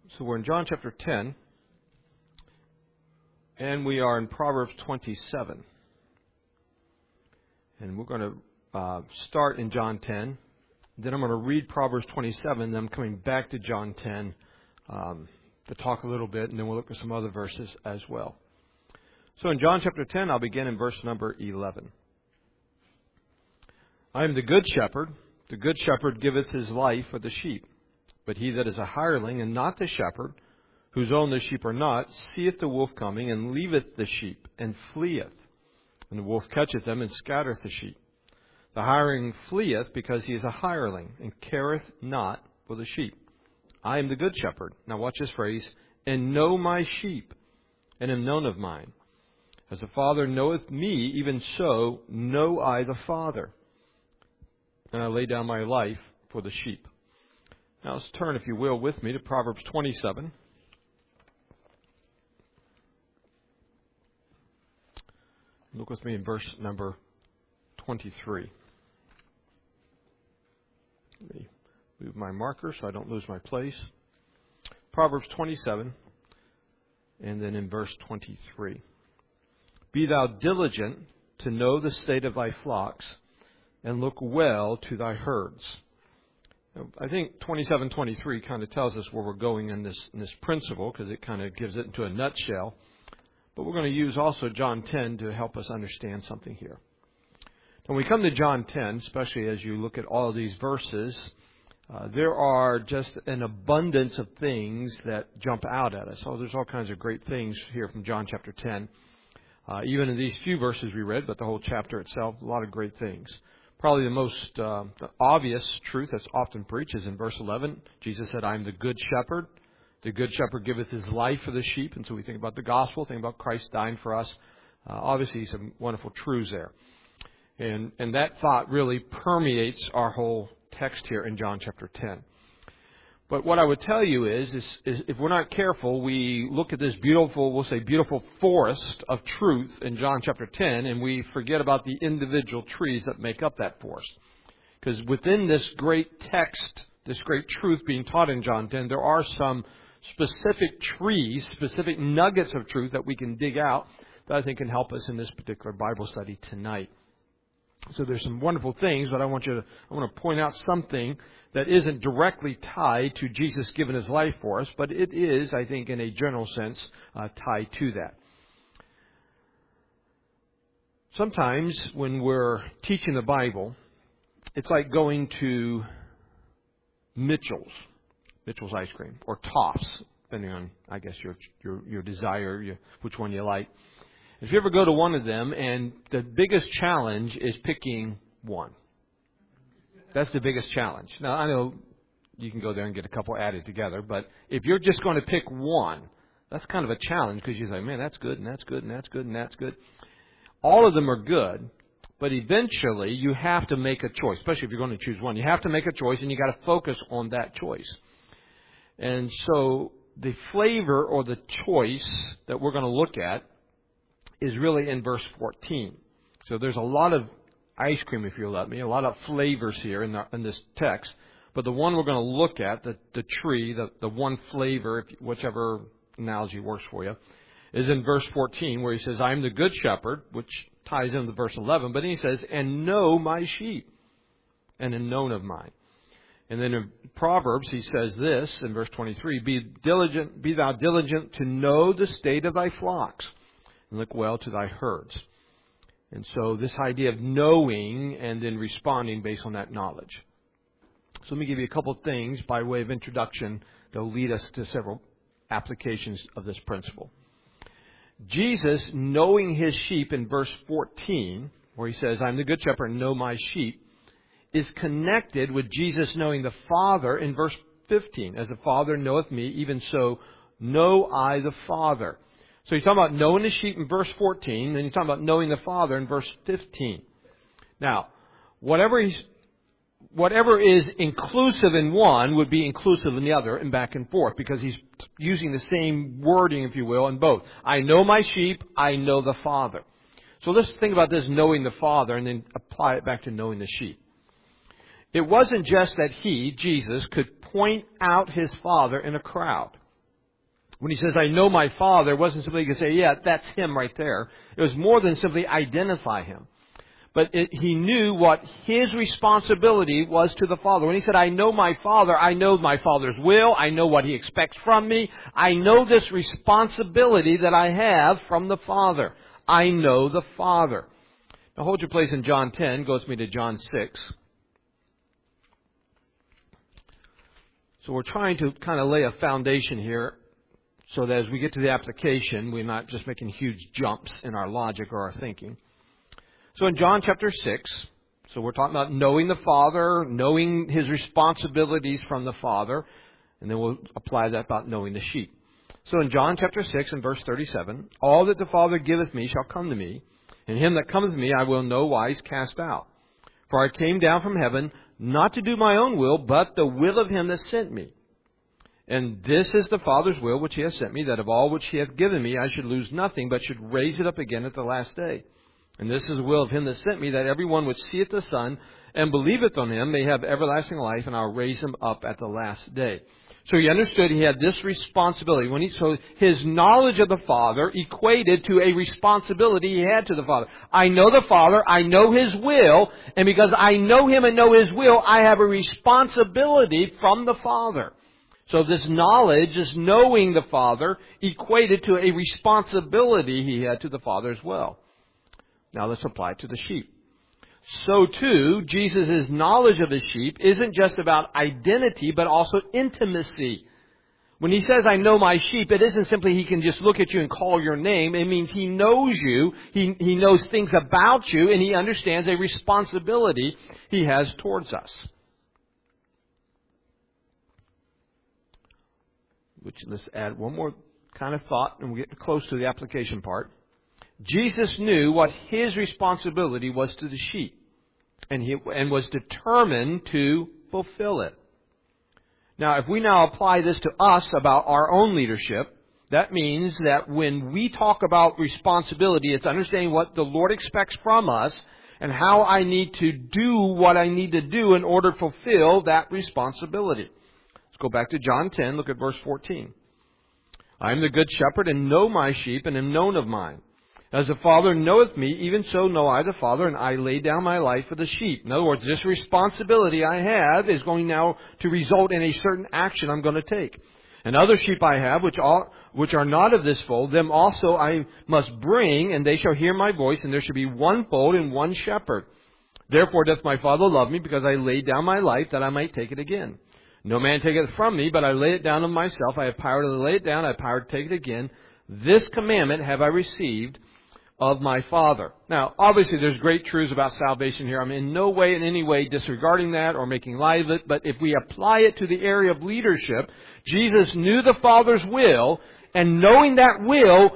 So we're in John chapter 10, and we are in Proverbs 27. And we're going to start in John 10. Then I'm going to read Proverbs 27, then I'm coming back to John 10 to talk a little bit, and then we'll look at some other verses as well. So in John chapter 10, I'll begin in verse number 11. I am the good shepherd. The good shepherd giveth his life for the sheep. But he that is a hireling, and not the shepherd, whose own the sheep are not, seeth the wolf coming, and leaveth the sheep, and fleeth. And the wolf catcheth them, and scattereth the sheep. The hireling fleeth, because he is a hireling, and careth not for the sheep. I am the good shepherd. Now watch this phrase. And know my sheep, and am known of mine. As the Father knoweth me, even so know I the Father. And I lay down my life for the sheep. Now let's turn, if you will, with me to Proverbs 27. Look with me in verse number 23. Let me move my marker so I don't lose my place. Proverbs 27, and then in verse 23. Be thou diligent to know the state of thy flocks, and look well to thy herds. I think 27:23 kind of tells us where we're going in this principle, because it kind of gives it into a nutshell. But we're going to use also John 10 to help us understand something here. When we come to John 10, especially as you look at all of these verses, there are just an abundance of things that jump out at us. So there's all kinds of great things here from John chapter 10. Even in these few verses we read, but the whole chapter itself, a lot of great things. Probably the most the obvious truth that's often preached is in verse 11. Jesus said, I am the good shepherd. The good shepherd giveth his life for the sheep. And so we think about the gospel, think about Christ dying for us. Obviously, some wonderful truths there. And that thought really permeates our whole text here in John chapter 10. But what I would tell you is if we're not careful, we look at this beautiful, we'll say beautiful forest of truth in John chapter 10, and we forget about the individual trees that make up that forest. Because within this great text, this great truth being taught in John 10, there are some specific trees, specific nuggets of truth that we can dig out that I think can help us in this particular Bible study tonight. So there's some wonderful things, but I want to point out something that isn't directly tied to Jesus giving his life for us, but it is, I think, in a general sense, tied to that. Sometimes when we're teaching the Bible, it's like going to Mitchell's ice cream, or Toff's, depending on, I guess, your desire, which one you like. If you ever go to one of them, and the biggest challenge is picking one. That's the biggest challenge. Now, I know you can go there and get a couple added together, but if you're just going to pick one, that's kind of a challenge, because you're like, man, that's good, and that's good, and that's good, and that's good. All of them are good, but eventually you have to make a choice, especially if you're going to choose one. You have to make a choice, and you got to focus on that choice. And so the flavor or the choice that we're going to look at is really in verse 14. So there's a lot of ice cream, if you'll let me, a lot of flavors here in this text. But the one we're going to look at, the tree, the one flavor, whichever analogy works for you, is in verse 14, where he says, I am the good shepherd, which ties into verse 11. But then he says, and know my sheep, and am known of mine. And then in Proverbs, he says this in verse 23, be thou diligent to know the state of thy flocks, and look well to thy herds. And so this idea of knowing and then responding based on that knowledge. So let me give you a couple of things by way of introduction that will lead us to several applications of this principle. Jesus, knowing his sheep in verse 14, where he says, I'm the good shepherd and know my sheep, is connected with Jesus knowing the Father in verse 15. As the Father knoweth me, even so know I the Father. So he's talking about knowing the sheep in verse 14, and he's talking about knowing the Father in verse 15. Now, whatever is inclusive in one would be inclusive in the other, and back and forth, because he's using the same wording, if you will, in both. I know my sheep, I know the Father. So let's think about this knowing the Father and then apply it back to knowing the sheep. It wasn't just that he, Jesus, could point out his Father in a crowd. When he says, I know my Father, it wasn't simply to say, yeah, that's him right there. It was more than simply identify him. But he knew what his responsibility was to the Father. When he said, I know my Father Father's will. I know what he expects from me. I know this responsibility that I have from the Father. I know the Father. Now hold your place in John 10. Go with me to John 6. So we're trying to kind of lay a foundation here so that as we get to the application, we're not just making huge jumps in our logic or our thinking. So in John chapter 6, so we're talking about knowing the Father, knowing his responsibilities from the Father, and then we'll apply that about knowing the sheep. So in John chapter 6 and verse 37, all that the Father giveth me shall come to me, and him that cometh to me I will no wise cast out. For I came down from heaven not to do my own will, but the will of him that sent me. And this is the Father's will which he has sent me, that of all which he hath given me I should lose nothing, but should raise it up again at the last day. And this is the will of him that sent me, that every one which seeth the Son and believeth on him may have everlasting life, and I'll raise him up at the last day. So he understood he had this responsibility. So his knowledge of the Father equated to a responsibility he had to the Father. I know the Father, I know his will, and because I know him and know his will, I have a responsibility from the Father. So this knowledge, this knowing the Father, equated to a responsibility he had to the Father as well. Now let's apply it to the sheep. So too, Jesus' knowledge of his sheep isn't just about identity, but also intimacy. When he says, I know my sheep, it isn't simply he can just look at you and call your name. It means he knows you, he knows things about you, and he understands a responsibility he has towards us. Let's add one more kind of thought, and we'll get close to the application part. Jesus knew what his responsibility was to the sheep, and was determined to fulfill it. Now, if we now apply this to us about our own leadership, that means that when we talk about responsibility, it's understanding what the Lord expects from us and how I need to do what I need to do in order to fulfill that responsibility. Let's go back to John 10, look at verse 14. I am the good shepherd and know my sheep and am known of mine. As the Father knoweth me, even so know I the Father, and I lay down my life for the sheep. In other words, this responsibility I have is going now to result in a certain action I'm going to take. And other sheep I have, which are not of this fold, them also I must bring, and they shall hear my voice, and there shall be one fold and one shepherd. Therefore doth my Father love me, because I laid down my life, that I might take it again. No man taketh it from me, but I lay it down of myself. I have power to lay it down, I have power to take it again. This commandment have I received of my Father. Now, obviously there's great truths about salvation here. I'm in no way, in any way, disregarding that or making light of it. But if we apply it to the area of leadership, Jesus knew the Father's will, and knowing that will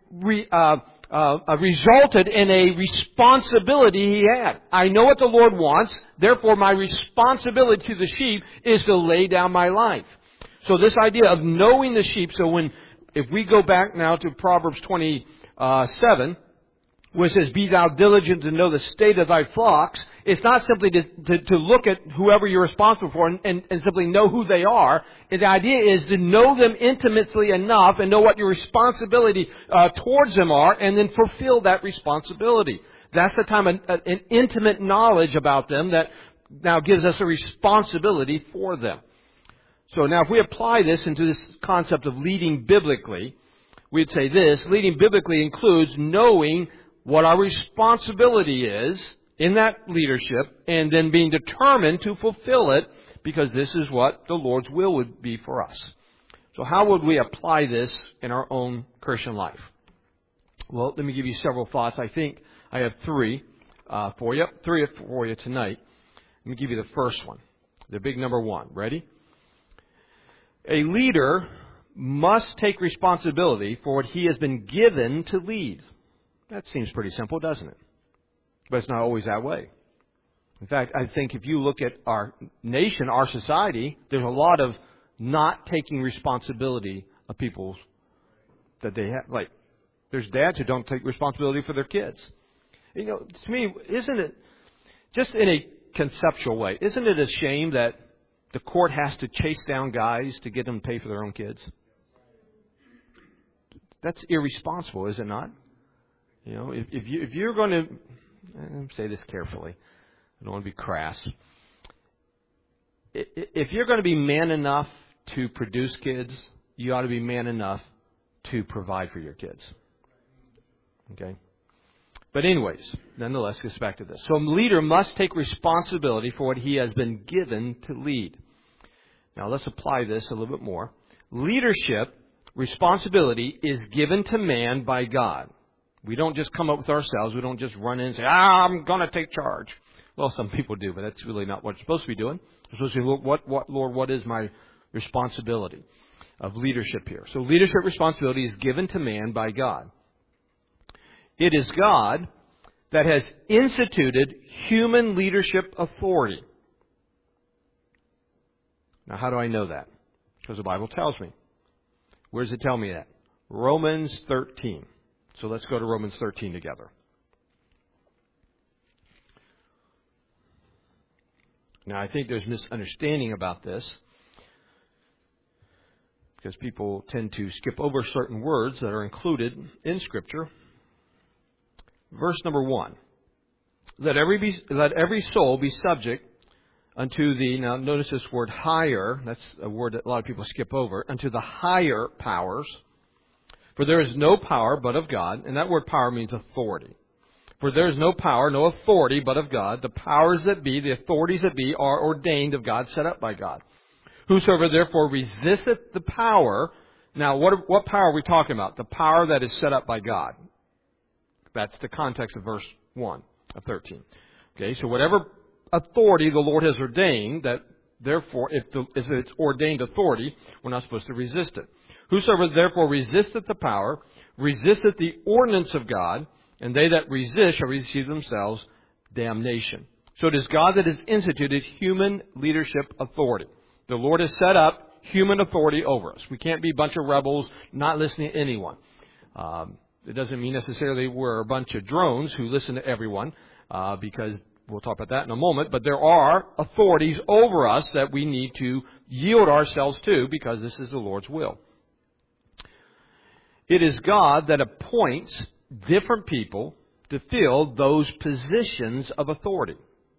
resulted in a responsibility he had. I know what the Lord wants, therefore my responsibility to the sheep is to lay down my life. So this idea of knowing the sheep, if we go back now to Proverbs 27, where it says, be thou diligent to know the state of thy flocks, it's not simply to look at whoever you're responsible for and simply know who they are. The idea is to know them intimately enough and know what your responsibility towards them are, and then fulfill that responsibility. That's the time an intimate knowledge about them that now gives us a responsibility for them. So now if we apply this into this concept of leading biblically, we'd say this: leading biblically includes knowing what our responsibility is in that leadership, and then being determined to fulfill it, because this is what the Lord's will would be for us. So how would we apply this in our own Christian life? Well, let me give you several thoughts. I think I have three for you tonight. Let me give you the first one, the big number one. Ready? A leader must take responsibility for what he has been given to lead. That seems pretty simple, doesn't it? But it's not always that way. In fact, I think if you look at our nation, our society, there's a lot of not taking responsibility of people that they have. Like, there's dads who don't take responsibility for their kids. You know, to me, isn't it, just in a conceptual way, isn't it a shame that the court has to chase down guys to get them to pay for their own kids? That's irresponsible, is it not? You know, if you're going to, say this carefully, I don't want to be crass. If you're going to be man enough to produce kids, you ought to be man enough to provide for your kids. Okay? But anyways, nonetheless, gets back to this. So a leader must take responsibility for what he has been given to lead. Now let's apply this a little bit more. Leadership responsibility is given to man by God. We don't just come up with ourselves. We don't just run in and say, I'm going to take charge. Well, some people do, but that's really not what you're supposed to be doing. You're supposed to say, Lord, what is my responsibility of leadership here? So leadership responsibility is given to man by God. It is God that has instituted human leadership authority. Now, how do I know that? Because the Bible tells me. Where does it tell me that? Romans 13. So let's go to Romans 13 together. Now, I think there's misunderstanding about this because people tend to skip over certain words that are included in Scripture. Verse number 1. Let every soul be subject unto the, now notice this word higher, that's a word that a lot of people skip over, unto the higher powers. For there is no power but of God, and that word power means authority. For there is no power, no authority but of God. The powers that be, the authorities that be, are ordained of God, set up by God. Whosoever therefore resisteth the power, now what power are we talking about? The power that is set up by God. That's the context of verse 1 of 13. Okay, so whatever authority the Lord has ordained, that therefore, if it's ordained authority, we're not supposed to resist it. Whosoever therefore resisteth the power, resisteth the ordinance of God, and they that resist shall receive themselves damnation. So it is God that has instituted human leadership authority. The Lord has set up human authority over us. We can't be a bunch of rebels not listening to anyone. It doesn't mean necessarily we're a bunch of drones who listen to everyone, because we'll talk about that in a moment. But there are authorities over us that we need to yield ourselves to because this is the Lord's will. It is God that appoints different people to fill those positions of authority.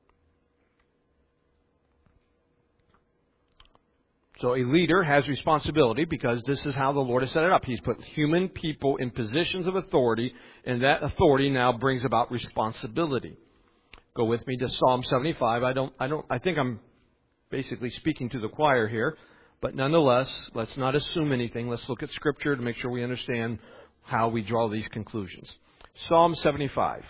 So a leader has responsibility because this is how the Lord has set it up. He's put human people in positions of authority, and that authority now brings about responsibility. Go with me to Psalm 75. I think I'm basically speaking to the choir here, but nonetheless, let's not assume anything. Let's look at Scripture to make sure we understand how we draw these conclusions. Psalm 75.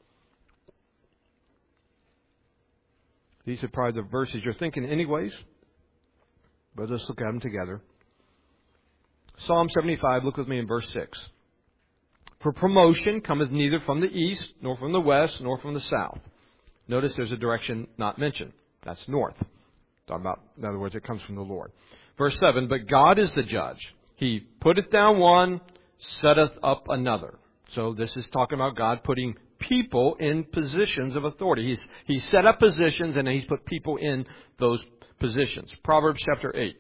These are probably the verses you're thinking anyways, but let's look at them together. Psalm 75, look with me in verse 6. For promotion cometh neither from the east, nor from the west, nor from the south. Notice there's a direction not mentioned. That's north. Talking about, in other words, it comes from the Lord. Verse 7, but God is the judge. He putteth down one, setteth up another. So this is talking about God putting people in positions of authority. He's set up positions and He's put people in those positions. Proverbs chapter 8.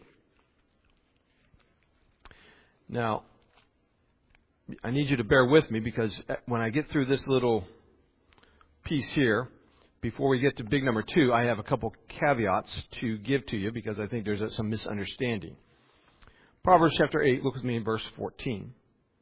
Now, I need you to bear with me because when I get through this little piece here, before we get to big number 2, I have a couple caveats to give to you because I think there's some misunderstanding. Proverbs chapter 8, look with me in verse 14.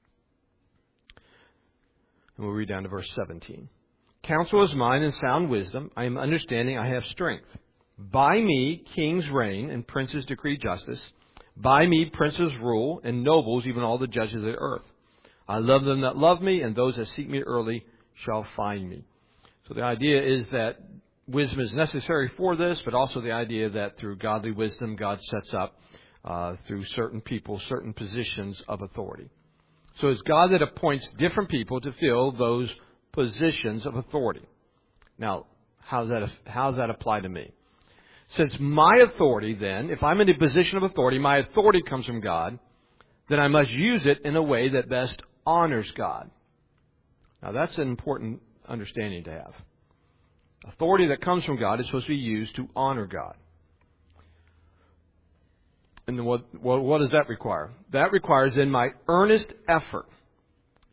And we'll read down to verse 17. Counsel is mine and sound wisdom. I am understanding, I have strength. By me kings reign and princes decree justice. By me princes rule and nobles, even all the judges of the earth. I love them that love me, and those that seek me early shall find me. So the idea is that wisdom is necessary for this, but also the idea that through godly wisdom, God sets up through certain people, certain positions of authority. So it's God that appoints different people to fill those positions of authority. Now, how does that apply to me? Since my authority then, if I'm in a position of authority, my authority comes from God, then I must use it in a way that best honors God. Now that's an important understanding to have. Authority that comes from God is supposed to be used to honor God. And what does that require? That requires in my earnest effort.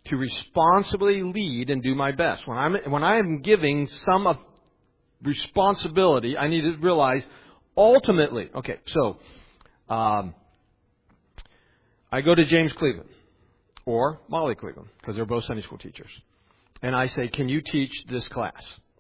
to responsibly lead and do my best. When I am giving some of responsibility, I need to realize ultimately, okay, so I go to James Cleveland or Molly Cleveland, because they're both Sunday school teachers, and I say, can you teach this class?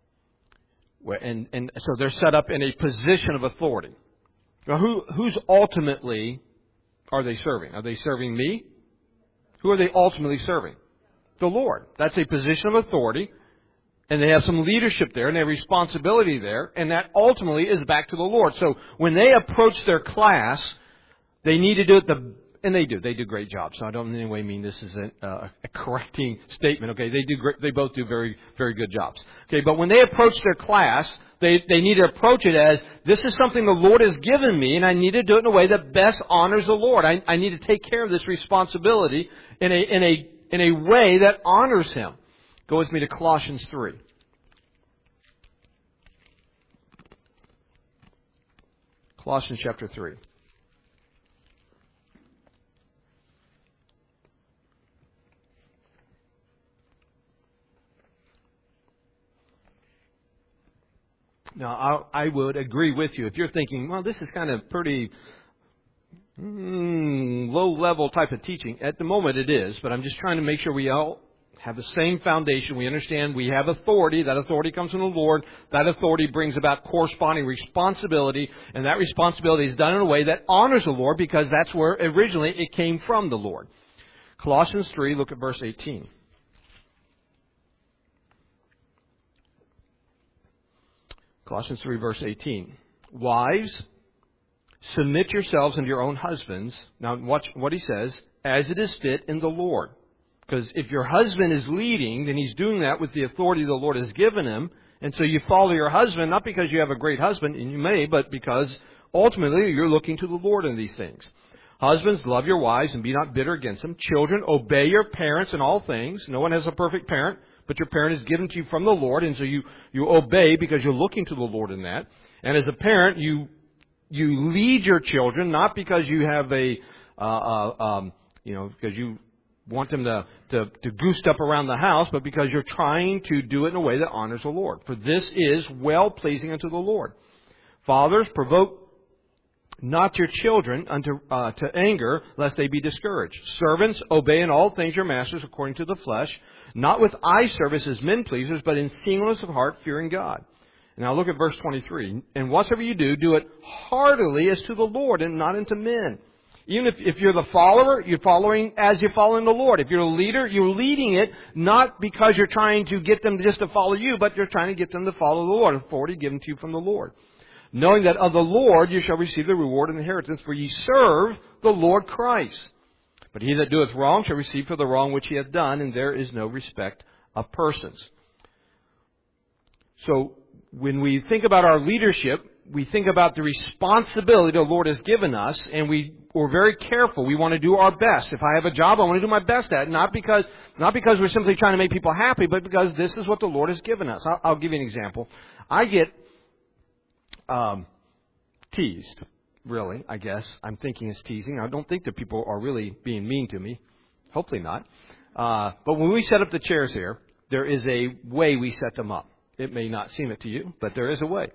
And so they're set up in a position of authority. Now, who's ultimately are they serving? Are they serving me? Who are they ultimately serving? The Lord. That's a position of authority, and they have some leadership there, and they have responsibility there, and that ultimately is back to the Lord. So when they approach their class, they need to do it and they do. They do great jobs. So I don't in any way mean this is a correcting statement. Okay, they do great. They both do very, very good jobs. Okay, but when they approach their class, they need to approach it as, this is something the Lord has given me, and I need to do it in a way that best honors the Lord. I need to take care of this responsibility in a way that honors Him. Go with me to Colossians 3. Colossians chapter 3. Now, I would agree with you. If you're thinking, well, this is kind of pretty low-level type of teaching. At the moment it is, but I'm just trying to make sure we all have the same foundation. We understand we have authority. That authority comes from the Lord. That authority brings about corresponding responsibility, and that responsibility is done in a way that honors the Lord, because that's where originally it came from the Lord. Colossians 3, look at verse 18. Colossians 3, verse 18. Wives, submit yourselves unto your own husbands. Now watch what he says. As it is fit in the Lord. Because if your husband is leading, then he's doing that with the authority the Lord has given him. And so you follow your husband, not because you have a great husband, and you may, but because ultimately you're looking to the Lord in these things. Husbands, love your wives and be not bitter against them. Children, obey your parents in all things. No one has a perfect parent, but your parent is given to you from the Lord, and so you obey because you're looking to the Lord in that. And as a parent, you lead your children, not because you have because you want them to goose up around the house, but because you're trying to do it in a way that honors the Lord. For this is well-pleasing unto the Lord. Fathers, provoke not your children to anger, lest they be discouraged. Servants, obey in all things your masters according to the flesh, not with eye service as men pleasers, but in singleness of heart, fearing God. Now look at verse 23. And whatsoever you do, do it heartily as to the Lord and not unto men. Even if you're the follower, you're following as you're following the Lord. If you're a leader, you're leading it not because you're trying to get them just to follow you, but you're trying to get them to follow the Lord. Authority given to you from the Lord. Knowing that of the Lord you shall receive the reward and inheritance, for ye serve the Lord Christ. But he that doeth wrong shall receive for the wrong which he hath done, and there is no respect of persons. So, when we think about our leadership, we think about the responsibility the Lord has given us, and we're very careful. We want to do our best. If I have a job, I want to do my best at it. Not because we're simply trying to make people happy, but because this is what the Lord has given us. I'll give you an example. I get teased, really, I guess. I'm thinking it's teasing. I don't think that people are really being mean to me. Hopefully not. But when we set up the chairs here, there is a way we set them up. It may not seem it to you, but there is a way.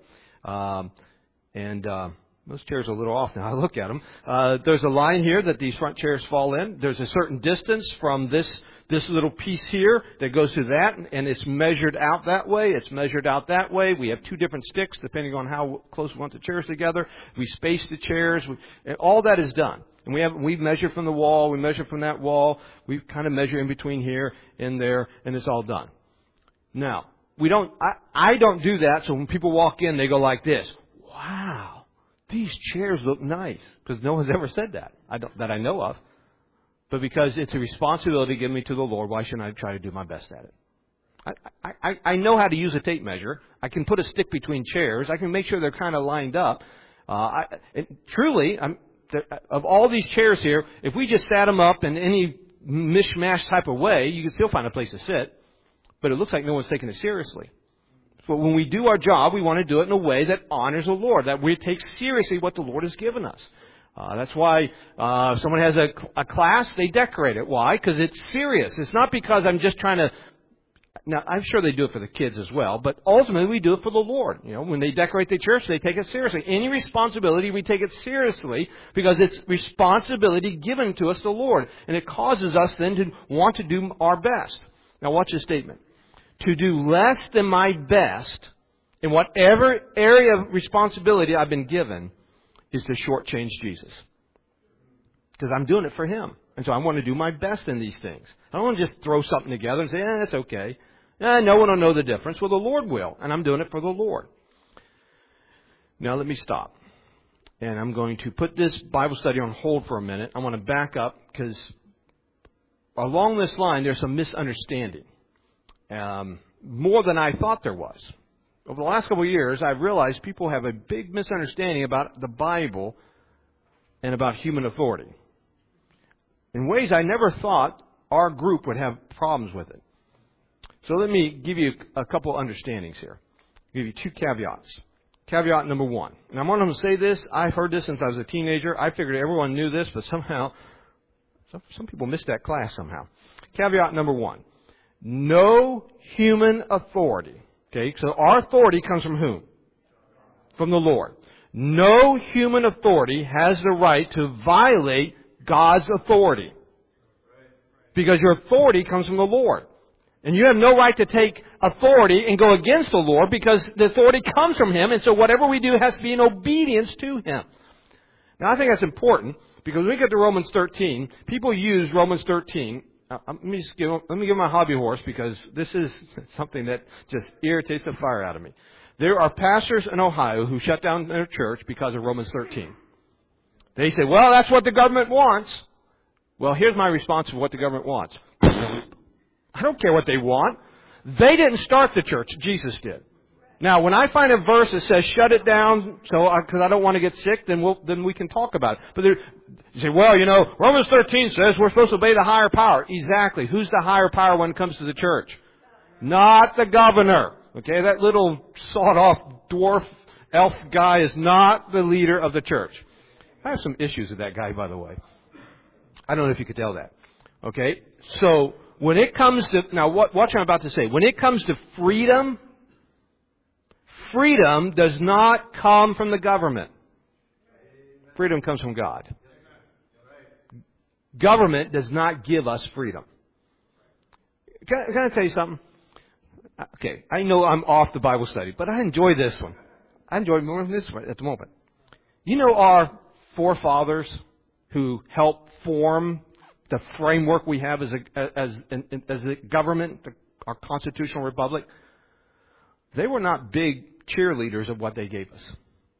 Those chairs are a little off now. I look at them. There's a line here that these front chairs fall in. There's a certain distance from this little piece here that goes to that, and it's measured out that way. It's measured out that way. We have two different sticks depending on how close we want the chairs together. We space the chairs. And all that is done. And we've measured from the wall. We measure from that wall. We kind of measure in between here and there, and it's all done. Now, I don't do that, so when people walk in, they go like this. Wow, these chairs look nice. Because no one's ever said that, that I know of. But because it's a responsibility given me to the Lord, why shouldn't I try to do my best at it? I know how to use a tape measure. I can put a stick between chairs. I can make sure they're kind of lined up. Truly, of all these chairs here, if we just sat them up in any mishmash type of way, you can still find a place to sit. But it looks like no one's taking it seriously. So when we do our job, we want to do it in a way that honors the Lord, that we take seriously what the Lord has given us. That's why if someone has a class, they decorate it. Why? Because it's serious. It's not because I'm just trying to... Now, I'm sure they do it for the kids as well, but ultimately we do it for the Lord. You know, when they decorate the church, they take it seriously. Any responsibility, we take it seriously because it's responsibility given to us, the Lord. And it causes us then to want to do our best. Now, watch this statement. To do less than my best in whatever area of responsibility I've been given is to shortchange Jesus. Because I'm doing it for Him. And so I want to do my best in these things. I don't want to just throw something together and say, that's okay. No one will know the difference. Well, the Lord will. And I'm doing it for the Lord. Now let me stop. And I'm going to put this Bible study on hold for a minute. I want to back up because along this line there's some misunderstanding. More than I thought there was. Over the last couple of years, I've realized people have a big misunderstanding about the Bible and about human authority. In ways I never thought our group would have problems with it. So let me give you a couple understandings here. I'll give you two caveats. Caveat number one. And I'm going to say this. I've heard this since I was a teenager. I figured everyone knew this, but somehow, some people missed that class somehow. Caveat number one. No human authority. Okay, so our authority comes from whom? From the Lord. No human authority has the right to violate God's authority. Because your authority comes from the Lord. And you have no right to take authority and go against the Lord because the authority comes from Him. And so whatever we do has to be in obedience to Him. Now I think that's important because when we get to Romans 13, people use Romans 13. Let me give my hobby horse because this is something that just irritates the fire out of me. There are pastors in Ohio who shut down their church because of Romans 13. They say, well, that's what the government wants. Well, here's my response to what the government wants. I don't care what they want. They didn't start the church. Jesus did. Now, when I find a verse that says shut it down because I don't want to get sick, then we can talk about it. But you say, well, Romans 13 says we're supposed to obey the higher power. Exactly. Who's the higher power when it comes to the church? Not the governor. Okay, that little sawed-off dwarf elf guy is not the leader of the church. I have some issues with that guy, by the way. I don't know if you could tell that. Okay, so when it comes to, now watch what I'm about to say. When it comes to freedom, freedom does not come from the government. Freedom comes from God. Government does not give us freedom. Can I tell you something? Okay, I know I'm off the Bible study, but I enjoy this one. I enjoy more than this one at the moment. You know our forefathers who helped form the framework we have as a government, our constitutional republic? They were not big cheerleaders of what they gave us.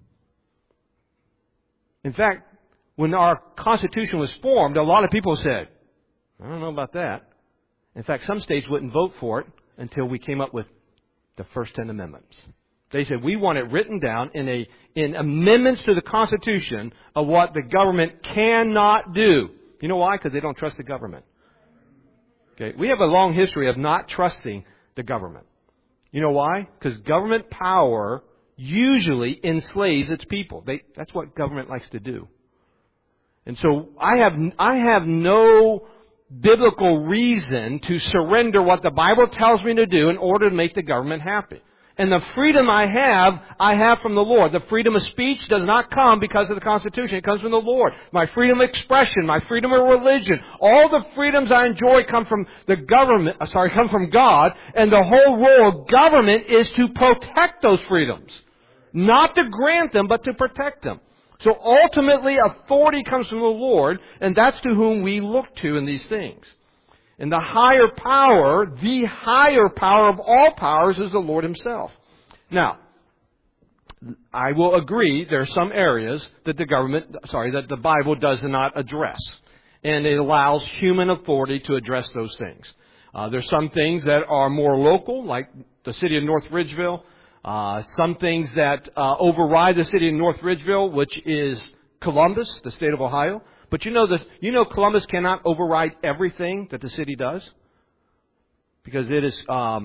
In fact, when our Constitution was formed, a lot of people said, I don't know about that. In fact, some states wouldn't vote for it until we came up with the first 10 amendments. They said, we want it written down in amendments to the Constitution of what the government cannot do. You know why? Because they don't trust the government. Okay, we have a long history of not trusting the government. You know why? Because government power usually enslaves its people. That's what government likes to do. And so I have no biblical reason to surrender what the Bible tells me to do in order to make the government happy. And the freedom I have from the Lord. The freedom of speech does not come because of the Constitution. It comes from the Lord. My freedom of expression, my freedom of religion, all the freedoms I enjoy come from come from God. And the whole role of government is to protect those freedoms. Not to grant them, but to protect them. So ultimately, authority comes from the Lord, and that's to whom we look to in these things. And the higher power of all powers is the Lord Himself. Now, I will agree there are some areas that that the Bible does not address. And it allows human authority to address those things. There's some things that are more local, like the city of North Ridgeville. Some things that override the city of North Ridgeville, which is Columbus, the state of Ohio. But you know Columbus cannot override everything that the city does, because there's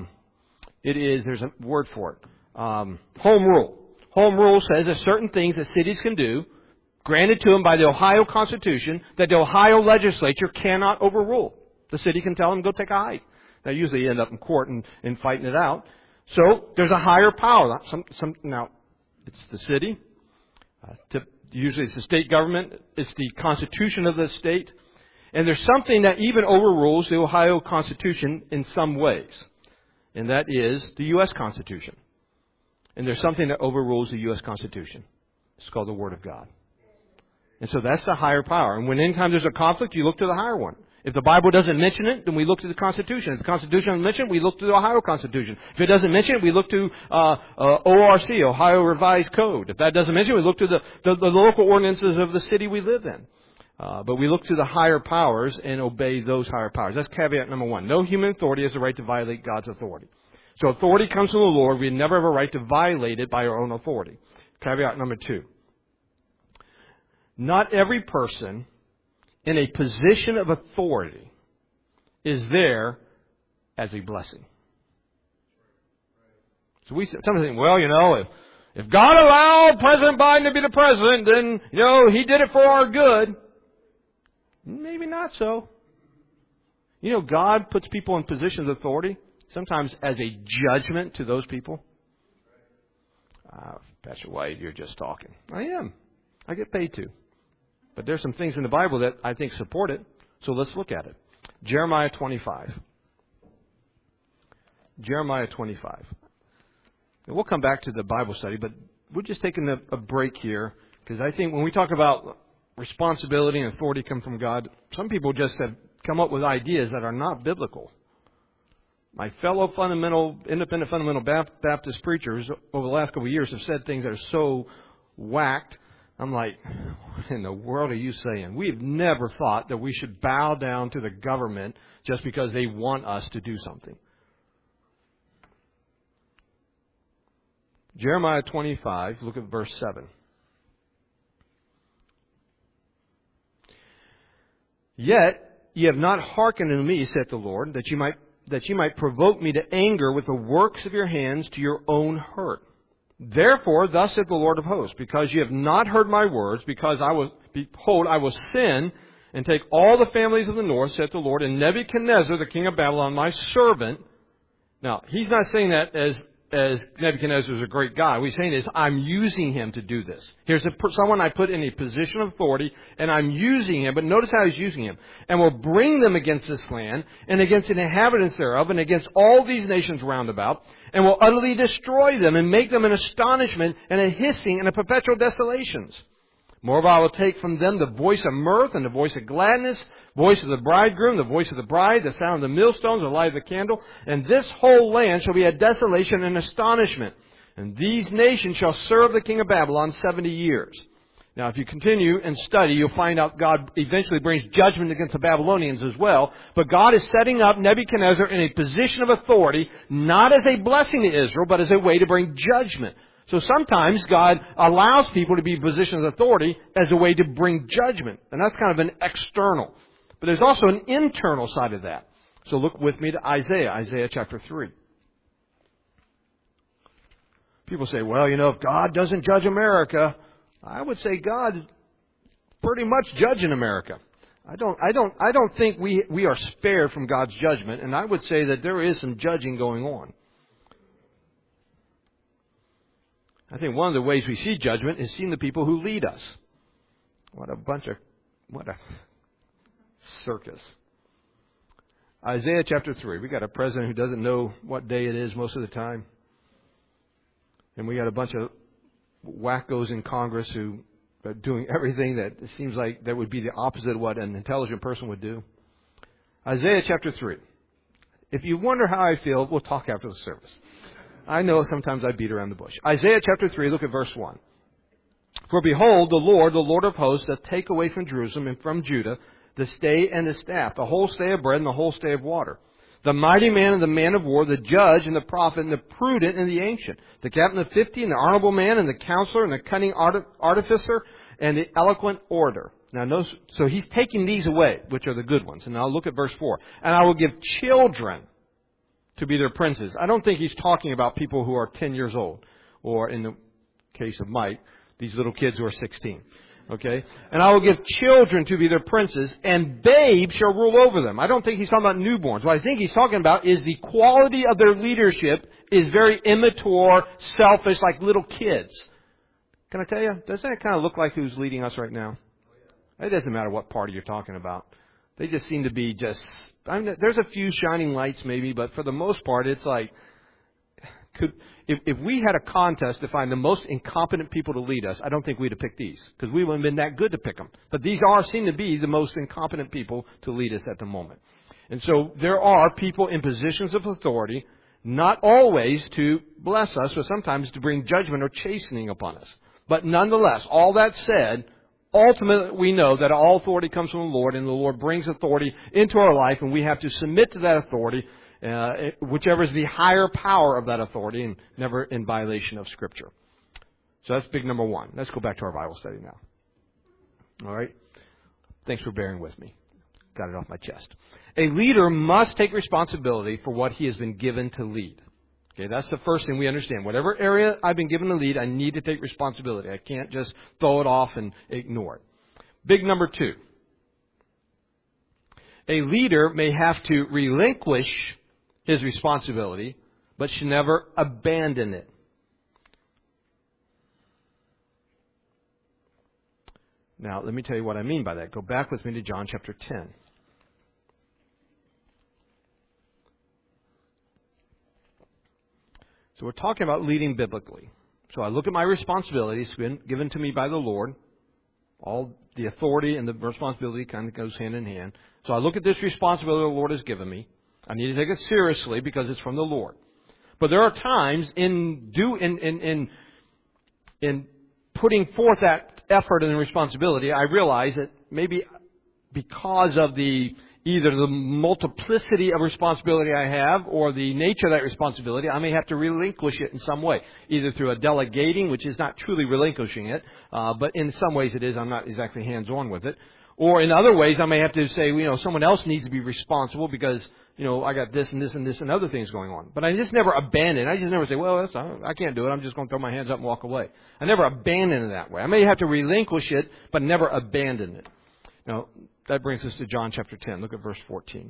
a word for it. Home rule. Home rule says there's certain things that cities can do. granted to them by the Ohio Constitution that the Ohio legislature cannot overrule. The city can tell them, go take a hike. They usually end up in court and fighting it out. So there's a higher power. Now, it's the city. Usually it's the state government. It's the Constitution of the state. And there's something that even overrules the Ohio Constitution in some ways. And that is the U.S. Constitution. And there's something that overrules the U.S. Constitution. It's called the Word of God. And so that's the higher power. And when anytime there's a conflict, you look to the higher one. If the Bible doesn't mention it, then we look to the Constitution. If the Constitution doesn't mention it, we look to the Ohio Constitution. If it doesn't mention it, we look to ORC, Ohio Revised Code. If that doesn't mention it, we look to the local ordinances of the city we live in. But we look to the higher powers and obey those higher powers. That's caveat number one. No human authority has the right to violate God's authority. So authority comes from the Lord. We never have a right to violate it by our own authority. Caveat number two. Not every person in a position of authority is there as a blessing. So we sometimes think, well, if God allowed President Biden to be the president, then, he did it for our good. Maybe not so. God puts people in positions of authority, sometimes as a judgment to those people. Pastor White, you're just talking. I am. I get paid to. But there's some things in the Bible that I think support it. So let's look at it. Jeremiah 25. Jeremiah 25. And we'll come back to the Bible study, but we're just taking a break here because I think when we talk about responsibility and authority come from God, some people just have come up with ideas that are not biblical. My fellow independent fundamental Baptist preachers over the last couple of years have said things that are so whacked. I'm like, what in the world are you saying? We've never thought that we should bow down to the government just because they want us to do something. Jeremiah 25, look at verse 7. Yet ye have not hearkened unto me, saith the Lord, that ye might provoke me to anger with the works of your hands to your own hurt. Therefore, thus saith the Lord of hosts, because ye have not heard my words, behold, I will sin and take all the families of the north, saith the Lord, and Nebuchadnezzar, the king of Babylon, my servant. Now, he's not saying that as Nebuchadnezzar is a great guy. What he's saying is, I'm using him to do this. Here's someone I put in a position of authority, and I'm using him, but notice how he's using him. And will bring them against this land, and against the inhabitants thereof, and against all these nations round about, and will utterly destroy them, and make them an astonishment, and a hissing, and a perpetual desolations. Moreover, I will take from them the voice of mirth, and the voice of gladness, voice of the bridegroom, the voice of the bride, the sound of the millstones, the light of the candle. And this whole land shall be a desolation and astonishment. And these nations shall serve the king of Babylon 70 years. Now, if you continue and study, you'll find out God eventually brings judgment against the Babylonians as well. But God is setting up Nebuchadnezzar in a position of authority, not as a blessing to Israel, but as a way to bring judgment. So sometimes God allows people to be in positions of authority as a way to bring judgment. And that's kind of an external. But there's also an internal side of that. So look with me to Isaiah chapter 3. People say, well, if God doesn't judge America, I would say God is pretty much judging America. I don't think we are spared from God's judgment, and I would say that there is some judging going on. I think one of the ways we see judgment is seeing the people who lead us. What a circus. Isaiah chapter 3. We got a president who doesn't know what day it is most of the time. And we got a bunch of wackos in Congress who are doing everything that it seems like that would be the opposite of what an intelligent person would do. Isaiah chapter 3. If you wonder how I feel, we'll talk after the service. I know sometimes I beat around the bush. Isaiah chapter 3, look at verse 1. For behold, the Lord of hosts, doth take away from Jerusalem and from Judah the stay and the staff, the whole stay of bread and the whole stay of water. The mighty man and the man of war, the judge and the prophet and the prudent and the ancient, the captain of 50 and the honorable man and the counselor and the cunning artificer and the eloquent orator. Now notice, so he's taking these away, which are the good ones. And now look at verse 4. And I will give children to be their princes. I don't think he's talking about people who are 10 years old, or in the case of Mike, these little kids who are 16. Okay? And I will give children to be their princes, and babes shall rule over them. I don't think he's talking about newborns. What I think he's talking about is the quality of their leadership is very immature, selfish, like little kids. Can I tell you? Doesn't that kind of look like who's leading us right now? It doesn't matter what party you're talking about. They just seem to be just... there's a few shining lights maybe, but for the most part, it's like... If we had a contest to find the most incompetent people to lead us, I don't think we'd have picked these, because we wouldn't have been that good to pick them. But these seem to be the most incompetent people to lead us at the moment. And so there are people in positions of authority, not always to bless us, but sometimes to bring judgment or chastening upon us. But nonetheless, all that said, ultimately we know that all authority comes from the Lord, and the Lord brings authority into our life, and we have to submit to that authority, whichever is the higher power of that authority, and never in violation of Scripture. So that's big number one. Let's go back to our Bible study now. All right? Thanks for bearing with me. Got it off my chest. A leader must take responsibility for what he has been given to lead. Okay, that's the first thing we understand. Whatever area I've been given to lead, I need to take responsibility. I can't just throw it off and ignore it. Big number two. A leader may have to relinquish his responsibility, but should never abandon it. Now, let me tell you what I mean by that. Go back with me to John chapter 10. So we're talking about leading biblically. So I look at my responsibilities given to me by the Lord. All the authority and the responsibility kind of goes hand in hand. So I look at this responsibility the Lord has given me. I need to take it seriously because it's from the Lord. But there are times in putting forth that effort and responsibility, I realize that maybe because of either the multiplicity of responsibility I have or the nature of that responsibility, I may have to relinquish it in some way, either through a delegating, which is not truly relinquishing it, but in some ways it is. I'm not exactly hands-on with it. Or in other ways, I may have to say, someone else needs to be responsible because, I got this and this and this and other things going on. But I just never abandon. I just never say, well, I can't do it. I'm just going to throw my hands up and walk away. I never abandon it that way. I may have to relinquish it, but never abandon it. Now, that brings us to John chapter 10. Look at verse 14.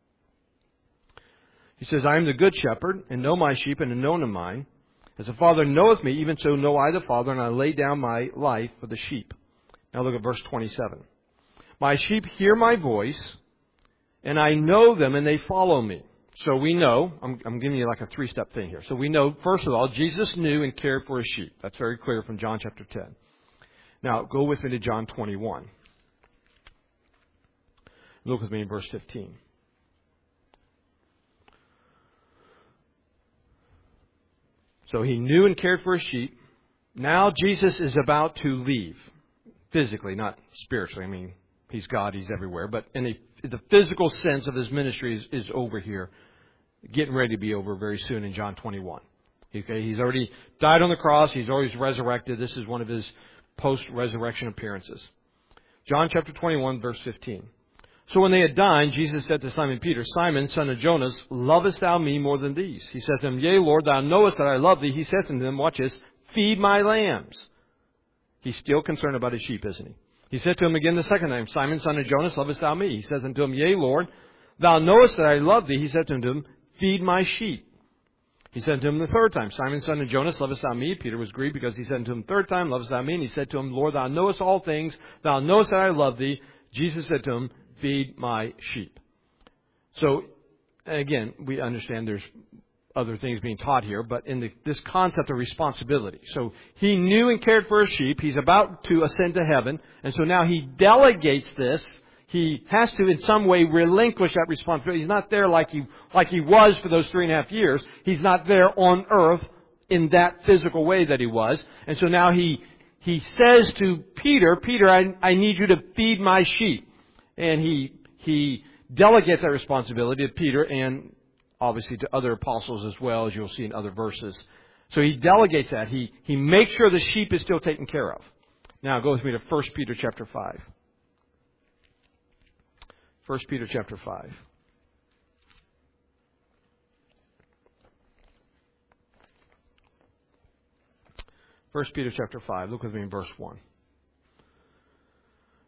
He says, I am the good shepherd, and know my sheep, and are known of mine. As the Father knoweth me, even so know I the Father, and I lay down my life for the sheep. Now look at verse 27. My sheep hear my voice, and I know them, and they follow me. So we know, I'm giving you like a three-step thing here. So we know, first of all, Jesus knew and cared for his sheep. That's very clear from John chapter 10. Now, go with me to John 21. Look with me in verse 15. So he knew and cared for his sheep. Now Jesus is about to leave. Physically, not spiritually. I mean, he's God, he's everywhere. But in the physical sense of his ministry is over here. Getting ready to be over very soon in John 21. Okay, he's already died on the cross. He's always resurrected. This is one of his post-resurrection appearances. John chapter 21, verse 15. So when they had dined, Jesus said to Simon Peter, Simon, son of Jonas, lovest thou me more than these? He said to him, Yea, Lord, thou knowest that I love thee. He said unto him, watch this, feed my lambs. He's still concerned about his sheep, isn't he? He said to him again the second time, Simon, son of Jonas, lovest thou me? He says unto him, Yea, Lord, thou knowest that I love thee. He said unto him, feed my sheep. He said to him the third time, Simon, son of Jonas, lovest thou me? Peter was grieved because he said unto him the third time, lovest thou me? And he said to him, Lord, thou knowest all things. Thou knowest that I love thee. Jesus said to him, feed my sheep. So, again, we understand there's other things being taught here, but in this concept of responsibility. So he knew and cared for his sheep. He's about to ascend to heaven, and so now he delegates this. He has to, in some way, relinquish that responsibility. He's not there like he was for those 3.5 years. He's not there on earth in that physical way that he was. And so now he says to Peter, Peter, I need you to feed my sheep. And he delegates that responsibility to Peter and obviously to other apostles as well, as you'll see in other verses. So he delegates that. He makes sure the sheep is still taken care of. Now go with me to 1 Peter chapter 5. 1 Peter chapter 5. First Peter chapter 5. Look with me in verse 1.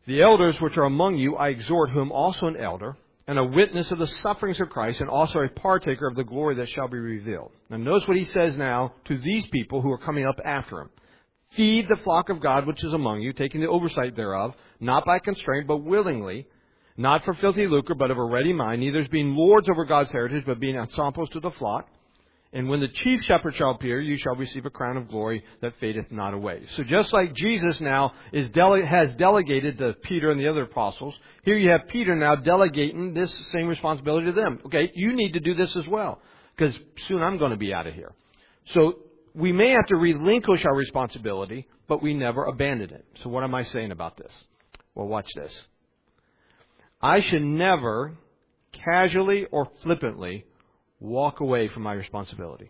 The elders which are among you I exhort, whom also an elder, and a witness of the sufferings of Christ, and also a partaker of the glory that shall be revealed. Now notice what he says now to these people who are coming up after him. Feed the flock of God which is among you, taking the oversight thereof, not by constraint, but willingly, not for filthy lucre, but of a ready mind, neither as being lords over God's heritage, but being ensamples to the flock. And when the chief shepherd shall appear, you shall receive a crown of glory that fadeth not away. So just like Jesus now has delegated to Peter and the other apostles, here you have Peter now delegating this same responsibility to them. Okay, you need to do this as well, because soon I'm going to be out of here. So we may have to relinquish our responsibility, but we never abandon it. So what am I saying about this? Well, watch this. I should never casually or flippantly walk away from my responsibility.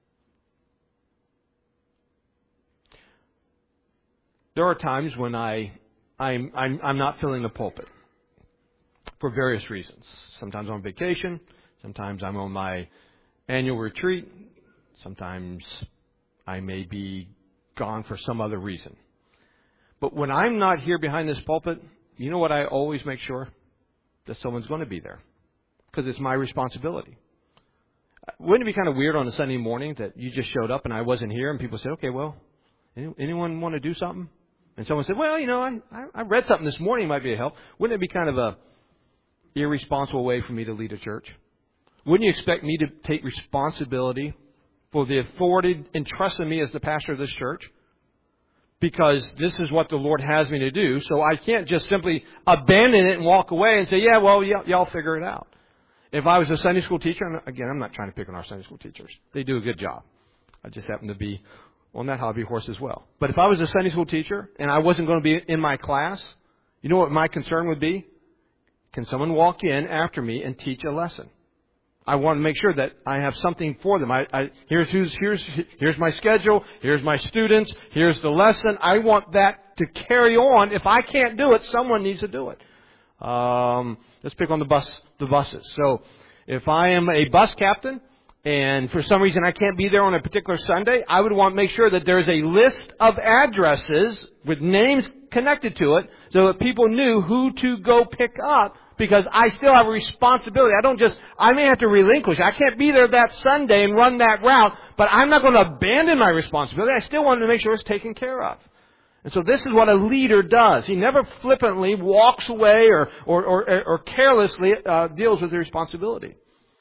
There are times when I'm not filling the pulpit for various reasons. Sometimes I'm on vacation. Sometimes I'm on my annual retreat. Sometimes I may be gone for some other reason. But when I'm not here behind this pulpit, you know what I always make sure? That someone's going to be there. Because it's my responsibility. Wouldn't it be kind of weird on a Sunday morning that you just showed up and I wasn't here and people said, okay, well, anyone want to do something? And someone said, well, I read something this morning, might be a help. Wouldn't it be kind of a irresponsible way for me to lead a church? Wouldn't you expect me to take responsibility for the authority entrusted me as the pastor of this church? Because this is what the Lord has me to do. So I can't just simply abandon it and walk away and say, yeah, well, y'all figure it out. If I was a Sunday school teacher, and again, I'm not trying to pick on our Sunday school teachers. They do a good job. I just happen to be on that hobby horse as well. But if I was a Sunday school teacher and I wasn't going to be in my class, you know what my concern would be? Can someone walk in after me and teach a lesson? I want to make sure that I have something for them. Here's my schedule. Here's my students. Here's the lesson. I want that to carry on. If I can't do it, someone needs to do it. Let's pick on the buses. So if I am a bus captain and for some reason I can't be there on a particular Sunday, I would want to make sure that there's a list of addresses with names connected to it so that people knew who to go pick up, because I still have a responsibility. I may have to relinquish. I can't be there that Sunday and run that route, but I'm not going to abandon my responsibility. I still want to make sure it's taken care of. And so this is what a leader does. He never flippantly walks away or carelessly deals with the responsibility.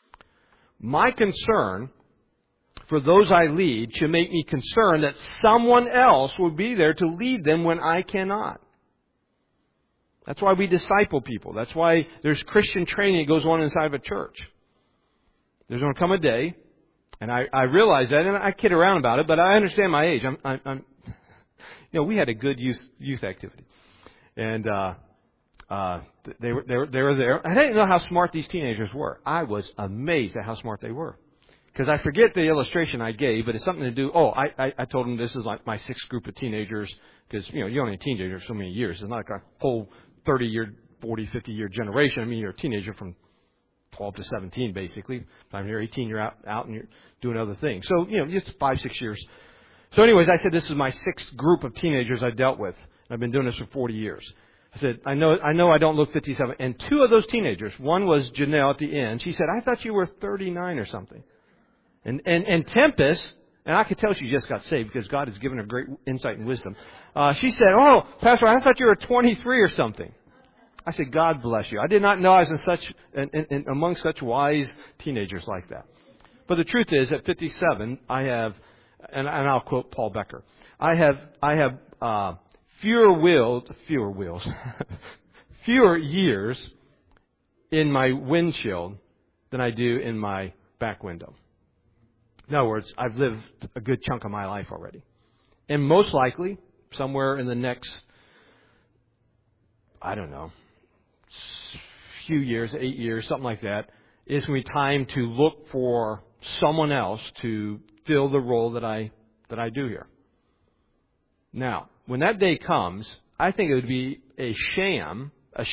My concern for those I lead should make me concerned that someone else will be there to lead them when I cannot. That's why we disciple people. That's why there's Christian training that goes on inside of a church. There's going to come a day, and I realize that, and I kid around about it, but I understand my age. We had a good youth activity, and they were there. I didn't know how smart these teenagers were. I was amazed at how smart they were, because I forget the illustration I gave, but it's something to do. I told them this is like my sixth group of teenagers, because you're only a teenager for so many years. It's not like a whole 30-year, 40, 50-year generation. I mean, you're a teenager from 12 to 17, basically. By you're 18, you're out and you're doing other things. So, just 5, 6 years. So anyways, I said, this is my sixth group of teenagers I dealt with. I've been doing this for 40 years. I said, I know I don't look 57. And two of those teenagers, one was Janelle at the end. She said, I thought you were 39 or something. And Tempest, and I could tell she just got saved because God has given her great insight and wisdom. She said, oh, Pastor, I thought you were 23 or something. I said, God bless you. I did not know I was among such wise teenagers like that. But the truth is, at 57, I have, and I'll quote Paul Becker, I have fewer years in my windshield than I do in my back window. In other words, I've lived a good chunk of my life already. And most likely, somewhere in the next, few years, 8 years, something like that, it's going to be time to look for someone else to fill the role that I do here. Now, when that day comes, I think it would be a shame,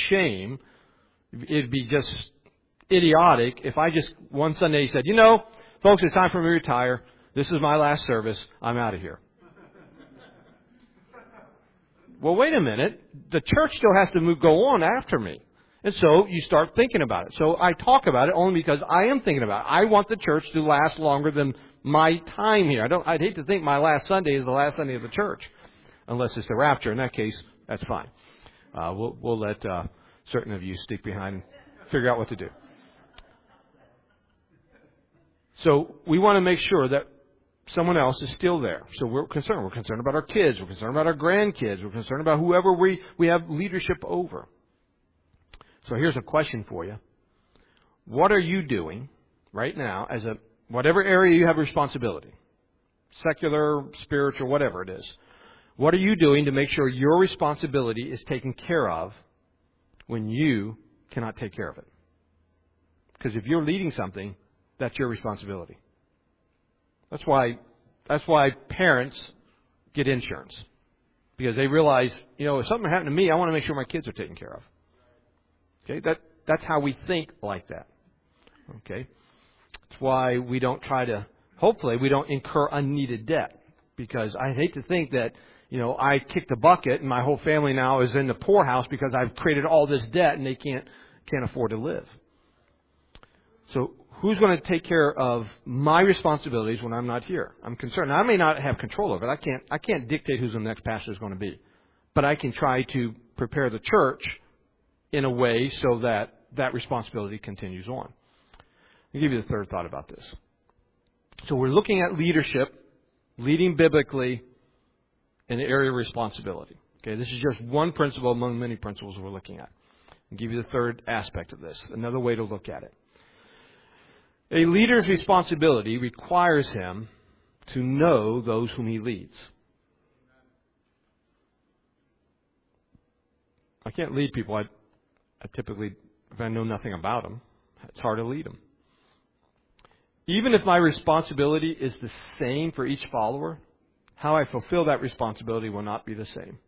it'd be just idiotic if I just one Sunday said, folks, it's time for me to retire. This is my last service. I'm out of here. well, wait a minute. The church still has to go on after me. And so you start thinking about it. So I talk about it only because I am thinking about it. I want the church to last longer than my time here. I'd hate to think my last Sunday is the last Sunday of the church, unless it's the rapture. In that case, that's fine. We'll let certain of you stick behind and figure out what to do. So we want to make sure that someone else is still there. So we're concerned. We're concerned about our kids. We're concerned about our grandkids. We're concerned about whoever we have leadership over. So here's a question for you. What are you doing right now as whatever area you have responsibility? Secular, spiritual, whatever it is. What are you doing to make sure your responsibility is taken care of when you cannot take care of it? Because if you're leading something, that's your responsibility. That's why parents get insurance. Because they realize, if something happened to me, I want to make sure my kids are taken care of. Okay, that's how we think like that. Okay, that's why we don't hopefully we don't incur unneeded debt. Because I hate to think that, I kicked the bucket and my whole family now is in the poorhouse because I've created all this debt and they can't afford to live. So who's going to take care of my responsibilities when I'm not here? I'm concerned. Now, I may not have control over it. I can't dictate who the next pastor is going to be. But I can try to prepare the church in a way so that responsibility continues on. I'll give you the third thought about this. So we're looking at leadership, leading biblically in the area of responsibility. Okay, this is just one principle among many principles we're looking at. I'll give you the third aspect of this, another way to look at it. A leader's responsibility requires him to know those whom he leads. I can't lead people. I typically, if I know nothing about them, it's hard to lead them. Even if my responsibility is the same for each follower, how I fulfill that responsibility will not be the same.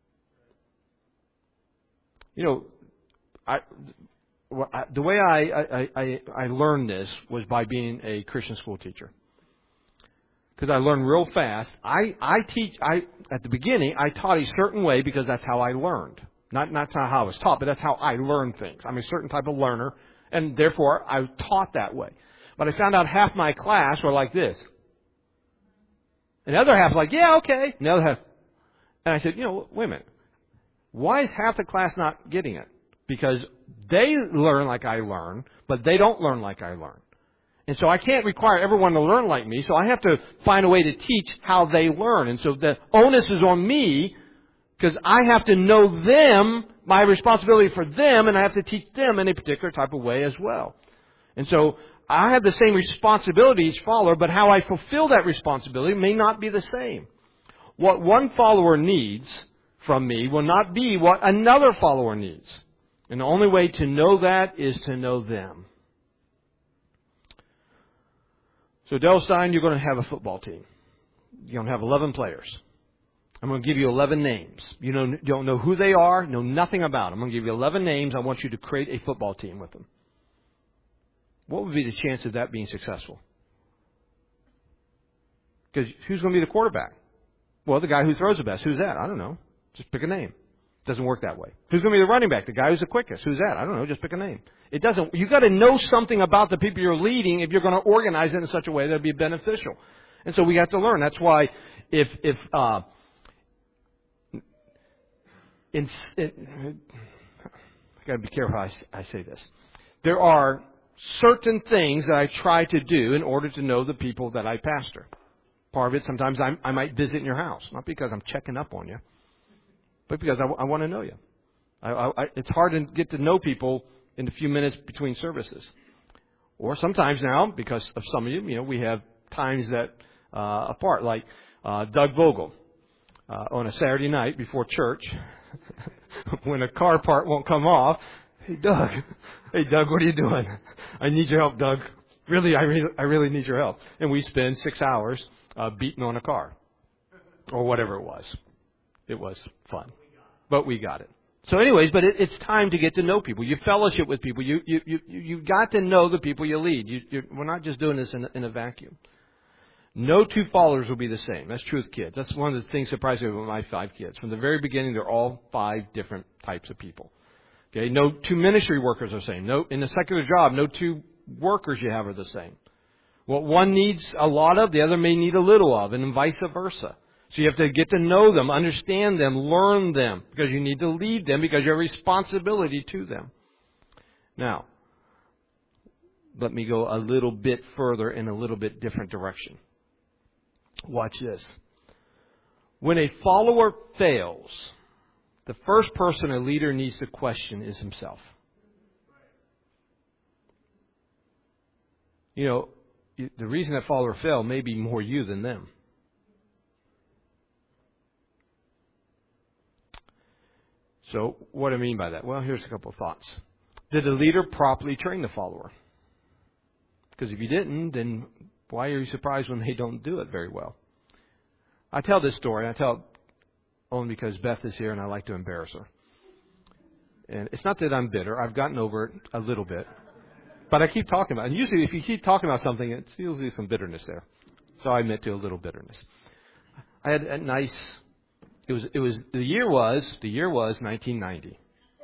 The way I learned this was by being a Christian school teacher. Because I learned real fast. At the beginning, I taught a certain way because that's how I learned. Not how I was taught, but that's how I learned things. I'm a certain type of learner, and therefore I taught that way. But I found out half my class were like this. And the other half was like, yeah, okay. And the other half. And I said, wait a minute. Why is half the class not getting it? Because they learn like I learn, but they don't learn like I learn. And so I can't require everyone to learn like me, so I have to find a way to teach how they learn. And so the onus is on me, because I have to know them, my responsibility for them, and I have to teach them in a particular type of way as well. And so I have the same responsibility each follower, but how I fulfill that responsibility may not be the same. What one follower needs from me will not be what another follower needs. And the only way to know that is to know them. So Dell Stein, you're going to have a football team. You're going to have 11 players. I'm going to give you 11 names. You don't know who they are, know nothing about them. I'm going to give you 11 names. I want you to create a football team with them. What would be the chance of that being successful? Because who's going to be the quarterback? Well, the guy who throws the best. Who's that? I don't know. Just pick a name. Doesn't work that way. Who's going to be the running back? The guy who's the quickest. Who's that? I don't know. Just pick a name. It doesn't. You got to know something about the people you're leading if you're going to organize it in such a way that'll be beneficial. And so we have to learn. That's why I got to be careful how I say this. There are certain things that I try to do in order to know the people that I pastor. Part of it, sometimes I might visit in your house, not because I'm checking up on you, but because I want to know you. It's hard to get to know people in the few minutes between services. Or sometimes now, because of some of you, we have times that apart, like Doug Vogel on a Saturday night before church, when a car part won't come off. Hey, Doug, what are you doing? I need your help, Doug. Really, I really need your help. And we spend 6 hours beating on a car or whatever it was. It was fun, but we got it. So anyways, but it's time to get to know people. You fellowship with people. You got to know the people you lead. We're not just doing this in a vacuum. No two followers will be the same. That's true with kids. That's one of the things that surprised me with my 5 kids. From the very beginning, they're all 5 different types of people. Okay, no 2 ministry workers are the same. No, in a secular job, no 2 workers you have are the same. What one needs a lot of, the other may need a little of, and vice versa. So you have to get to know them, understand them, learn them, because you need to lead them, because you have responsibility to them. Now, let me go a little bit further in a little bit different direction. Watch this. When a follower fails, the first person a leader needs to question is himself. You know, the reason that follower failed may be more you than them. So, what do I mean by that? Well, here's a couple of thoughts. Did the leader properly train the follower? Because if you didn't, then why are you surprised when they don't do it very well? I tell this story, and I tell it only because Beth is here and I like to embarrass her. And it's not that I'm bitter. I've gotten over it a little bit. But I keep talking about it. And usually if you keep talking about something, it's usually some bitterness there. So I admit to a little bitterness. I had a nice, the year was 1990.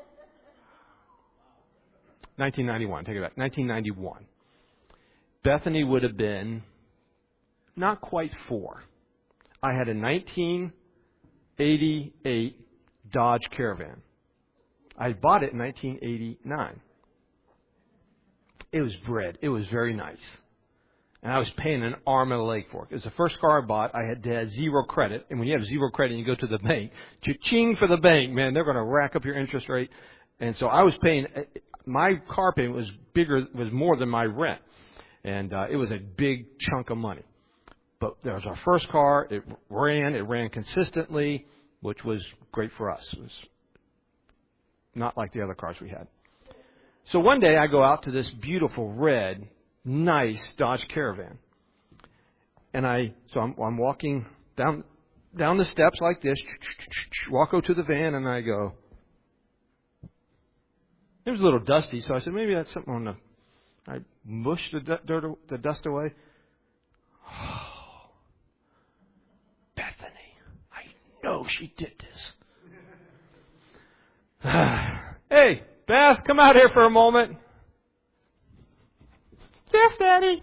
1991, take it back, 1991. Bethany would have been not quite 4. I had a 1988 Dodge Caravan. I bought it in 1989. It was bred. It was very nice. And I was paying an arm and a leg for it. It was the first car I bought. I had to have 0 credit. And when you have 0 credit and you go to the bank, cha-ching for the bank, man, they're going to rack up your interest rate. And so I was paying, my car payment was more than my rent. And it was a big chunk of money. But that was our first car. It ran consistently, which was great for us. It was not like the other cars we had. So one day I go out to this beautiful red, nice Dodge Caravan. And I'm walking down the steps like this, walk over to the van, and I go, it was a little dusty, so I said, maybe that's something on the, I mushed the dust away. Oh, Bethany, I know she did this. Hey, Beth, come out here for a moment. Yes, Daddy.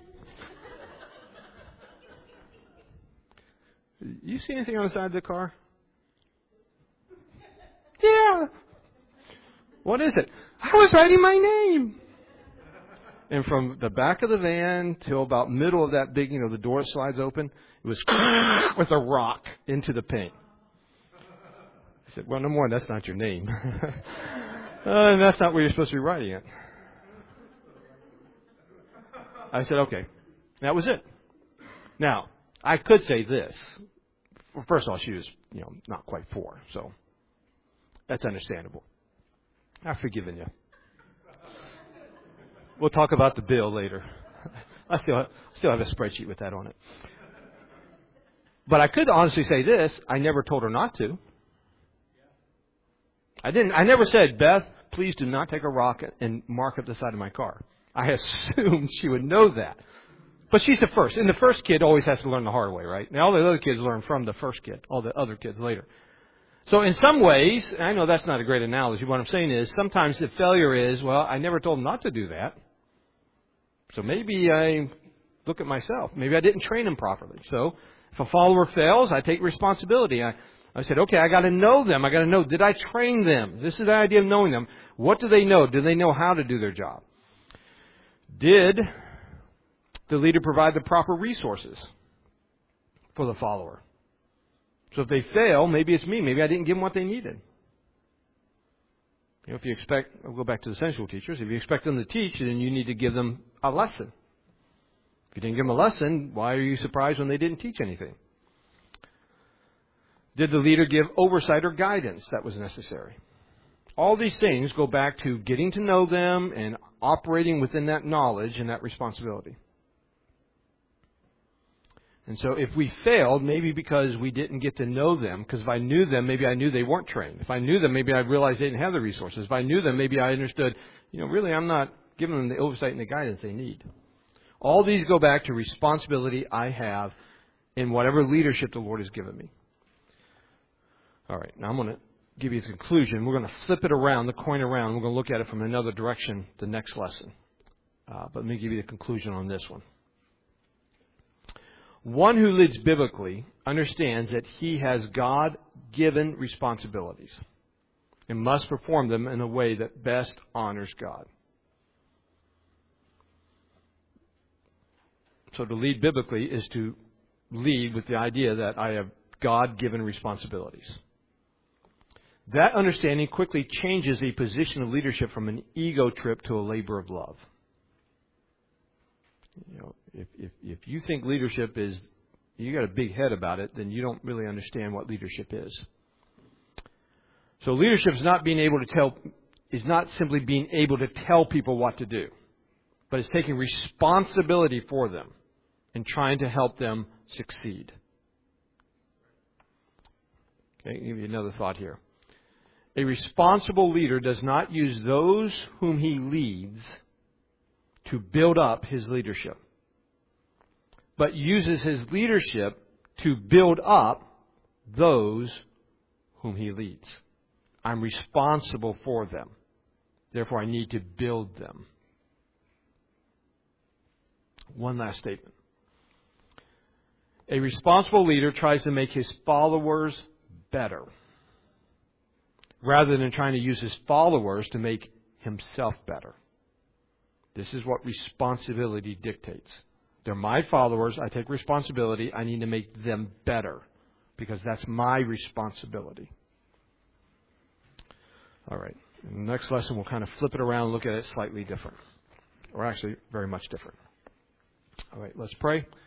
You see anything on the side of the car? Yeah. What is it? I was writing my name. And from the back of the van till about middle of that big, the door slides open, it was with a rock into the paint. I said, well, no more, that's not your name. And that's not where you're supposed to be writing it. I said, okay. That was it. Now, I could say this. Well, first of all, she was, not quite 4, so that's understandable. I've forgiven you. We'll talk about the bill later. I still have a spreadsheet with that on it. But I could honestly say this. I never told her not to. I never said, Beth, please do not take a rock and mark up the side of my car. I assumed she would know that. But she's the first. And the first kid always has to learn the hard way, right? Now all the other kids learn from the first kid. All the other kids later. So in some ways, and I know that's not a great analogy. What I'm saying is sometimes the failure is, well, I never told them not to do that. So maybe I look at myself. Maybe I didn't train them properly. So if a follower fails, I take responsibility. I said, okay, I got to know them. I got to know, did I train them? This is the idea of knowing them. What do they know? Do they know how to do their job? Did the leader provide the proper resources for the follower? So if they fail, maybe it's me. Maybe I didn't give them what they needed. If you expect, I'll go back to the sensual teachers. If you expect them to teach, then you need to give them a lesson. If you didn't give them a lesson, why are you surprised when they didn't teach anything? Did the leader give oversight or guidance that was necessary? All these things go back to getting to know them and operating within that knowledge and that responsibility. And so if we failed, maybe because we didn't get to know them, because if I knew them, maybe I knew they weren't trained. If I knew them, maybe I realized they didn't have the resources. If I knew them, maybe I understood, really I'm not giving them the oversight and the guidance they need. All these go back to responsibility I have in whatever leadership the Lord has given me. All right, now I'm going to give you the conclusion. We're going to flip it around, the coin around. We're going to look at it from another direction the next lesson. But let me give you the conclusion on this one. One who leads biblically understands that he has God-given responsibilities and must perform them in a way that best honors God. So to lead biblically is to lead with the idea that I have God-given responsibilities. That understanding quickly changes the position of leadership from an ego trip to a labor of love. You know, if you think leadership is, you got a big head about it, then you don't really understand what leadership is. So leadership is not simply being able to tell people what to do, but it's taking responsibility for them and trying to help them succeed. Okay, I'll give you another thought here. A responsible leader does not use those whom he leads to build up his leadership, but uses his leadership to build up those whom he leads. I'm responsible for them. Therefore, I need to build them. One last statement. A responsible leader tries to make his followers better, rather than trying to use his followers to make himself better. This is what responsibility dictates. They're my followers. I take responsibility. I need to make them better because that's my responsibility. All right. In the next lesson, we'll kind of flip it around and look at it slightly different, or actually very much different. All right. Let's pray.